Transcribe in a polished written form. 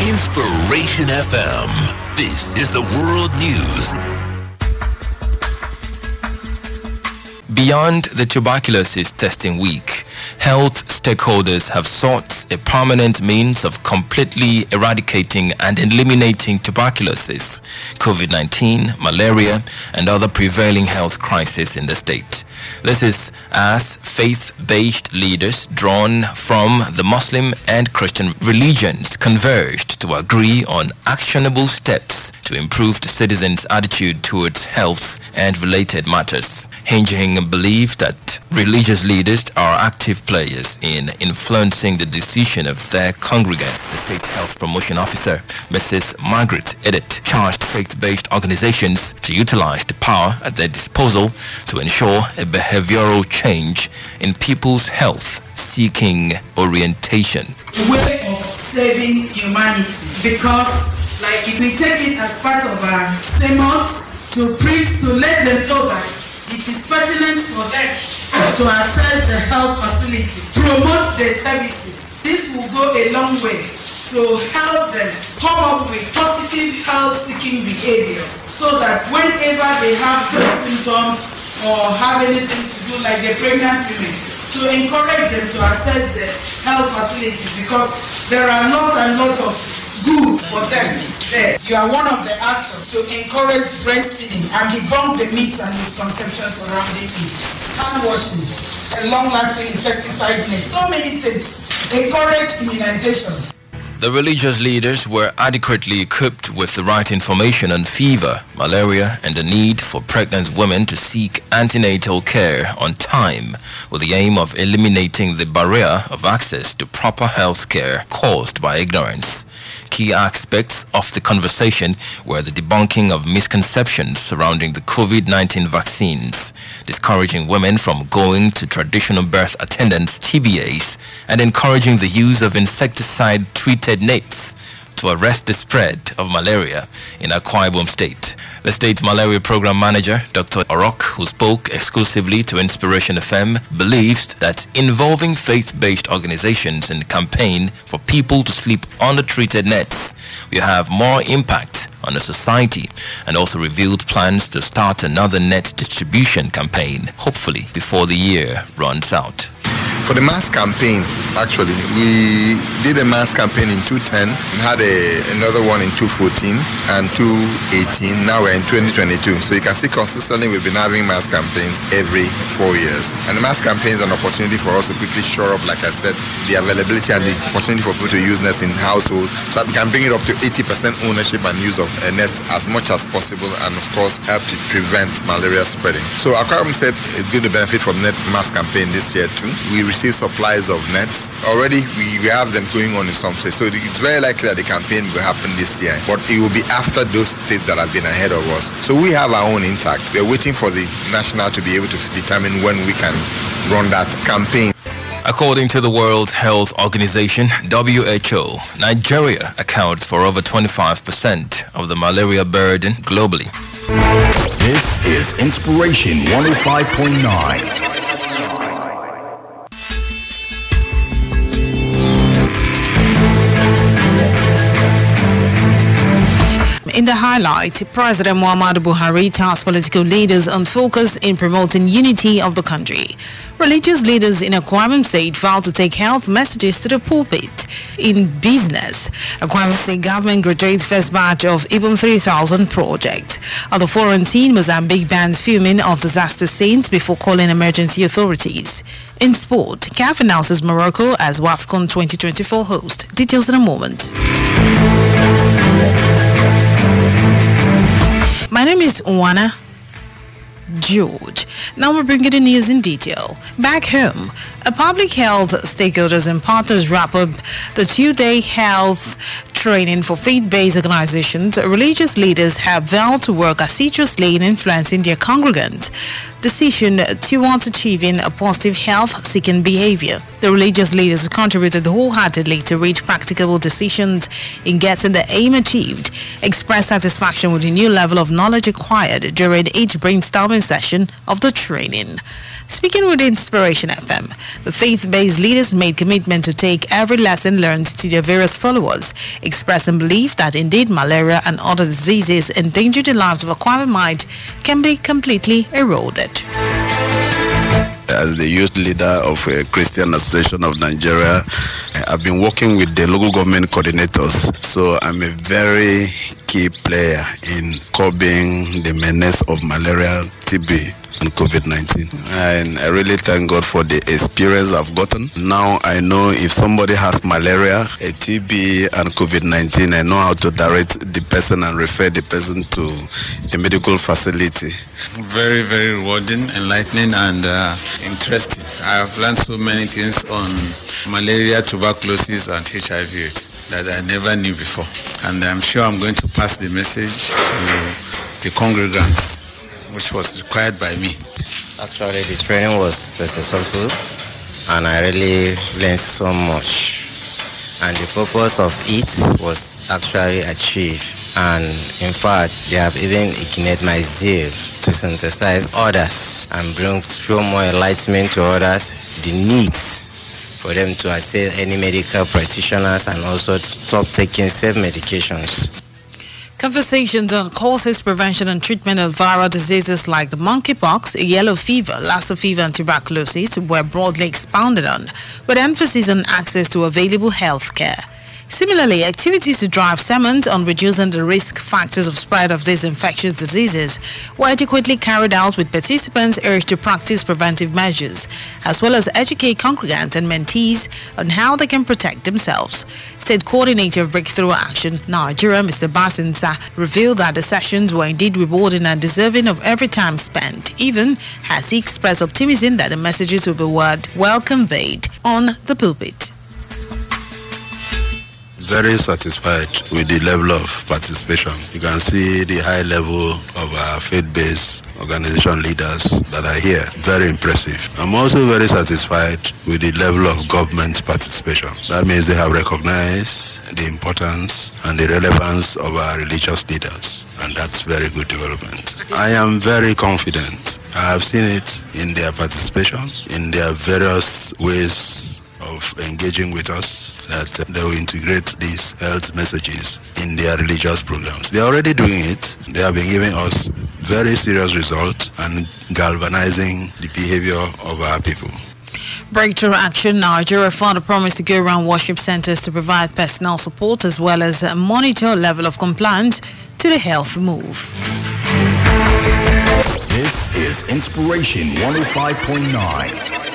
Inspiration FM. This is the World News. Beyond the tuberculosis testing week, health stakeholders have sought a permanent means of completely eradicating and eliminating tuberculosis, COVID-19, malaria, and other prevailing health crises in the state. This is as faith-based leaders drawn from the Muslim and Christian religions converged to agree on actionable steps to improve the citizens' attitude towards health and related matters. Hinging believed that religious leaders are active players in influencing the decision of their congregant. The State Health Promotion Officer, Mrs. Margaret Edith, charged faith-based organizations to utilize the power at their disposal to ensure a behavioral change in people's health-seeking orientation. A way of saving humanity, because if we take it as part of our sermons to preach, to let them know that it is pertinent for them to access the health facility, promote their services. This will go a long way to help them come up with positive health-seeking behaviors, so that whenever they have those symptoms or have anything to do, like the pregnant women, to encourage them to access the health facility, because there are lots and lots of good for them there. You are one of the actors to encourage breastfeeding and debunk the myths and misconceptions surrounding it. Hand washing, a long-lasting insecticide net, so many things. Encourage immunization. The religious leaders were adequately equipped with the right information on fever, malaria, and the need for pregnant women to seek antenatal care on time, with the aim of eliminating the barrier of access to proper health care caused by ignorance. Key aspects of the conversation were the debunking of misconceptions surrounding the COVID-19 vaccines, discouraging women from going to traditional birth attendants (TBAs), and encouraging the use of insecticide-treated nets to arrest the spread of malaria in Akwa Ibom State. The state malaria program manager, Dr. Orok, who spoke exclusively to Inspiration FM, believes that involving faith-based organizations in the campaign for people to sleep on the treated nets will have more impact on the society, and also revealed plans to start another net distribution campaign, hopefully before the year runs out. For the mass campaign, actually, we did a mass campaign in 2010, had another one in 2014 and 2018. Now we're in 2022. So you can see consistently we've been having mass campaigns every 4 years. And the mass campaign is an opportunity for us to quickly shore up, like I said, the availability and the opportunity for people to use nets in households, so that we can bring it up to 80% ownership and use of nets as much as possible, and of course help to prevent malaria spreading. So Akwa Ibom said it's going to benefit from net mass campaign this year too. We receive supplies of nets. Already we have them going on in some states. So it's very likely that the campaign will happen this year. But it will be after those states that have been ahead of us. So we have our own intact. We're waiting for the national to be able to determine when we can run that campaign. According to the World Health Organization, WHO, Nigeria accounts for over 25% of the malaria burden globally. This is Inspiration 105.9. In the highlight, President Muhammadu Buhari tasked political leaders on focus in promoting unity of the country. Religious leaders in Akwa Ibom State vowed to take health messages to the pulpit. In business, Akwa Ibom State government graduates first batch of Ibom 3000 project. At the foreign scene, Mozambique bans filming of disaster scenes before calling emergency authorities. In sport, CAF announces Morocco as WAFCON 2024 host. Details in a moment. My name is Uwana George. Now we're bringing the news in detail. Back home, a public health stakeholders and partners wrap up the 2-day health training for faith-based organizations. Religious leaders have vowed to work assiduously in influencing their congregants' decision towards achieving a positive health-seeking behavior. The religious leaders contributed wholeheartedly to reach practicable decisions in getting the aim achieved, expressed satisfaction with the new level of knowledge acquired during each brainstorming session of the training. Speaking with Inspiration FM, the faith-based leaders made commitment to take every lesson learned to their various followers, expressing belief that indeed malaria and other diseases endanger the lives of a quiet mind can be completely eroded. As the youth leader of a Christian Association of Nigeria, I've been working with the local government coordinators, so I'm a very key player in curbing the menace of malaria, TB, and COVID-19. And I really thank God for the experience I've gotten. Now I know if somebody has malaria, a TB, and COVID-19, I know how to direct the person and refer the person to a medical facility. Very, very rewarding, enlightening, and interesting. I have learned so many things on malaria, tuberculosis, and HIV/AIDS that I never knew before. And I'm sure I'm going to pass the message to the congregants, which was required by me. Actually, the training was successful, and I really learned so much. And the purpose of it was actually achieved. And in fact, they have even ignited my zeal to synthesize others and show more enlightenment to others, the needs for them to assess any medical practitioners and also to stop taking safe medications. Conversations on causes, prevention and treatment of viral diseases like the monkeypox, yellow fever, Lassa fever and tuberculosis were broadly expounded on, with emphasis on access to available health care. Similarly, activities to drive sermons on reducing the risk factors of spread of these infectious diseases were adequately carried out, with participants urged to practice preventive measures, as well as educate congregants and mentees on how they can protect themselves. State Coordinator of Breakthrough Action Nigeria, Mr. Basinsa, revealed that the sessions were indeed rewarding and deserving of every time spent, even as he expressed optimism that the messages will be well conveyed on the pulpit. Very satisfied with the level of participation. You can see the high level of our faith-based organization leaders that are here. Very impressive. I'm also very satisfied with the level of government participation. That means they have recognized the importance and the relevance of our religious leaders, and that's very good development. I am very confident. I have seen it in their participation, in their various ways of engaging with us, that they will integrate these health messages in their religious programs. They are already doing it. They have been giving us very serious results and galvanizing the behavior of our people. Breakthrough Action Nigeria further promised to go around worship centers to provide personnel support as well as monitor level of compliance to the health move. This is Inspiration 105.9.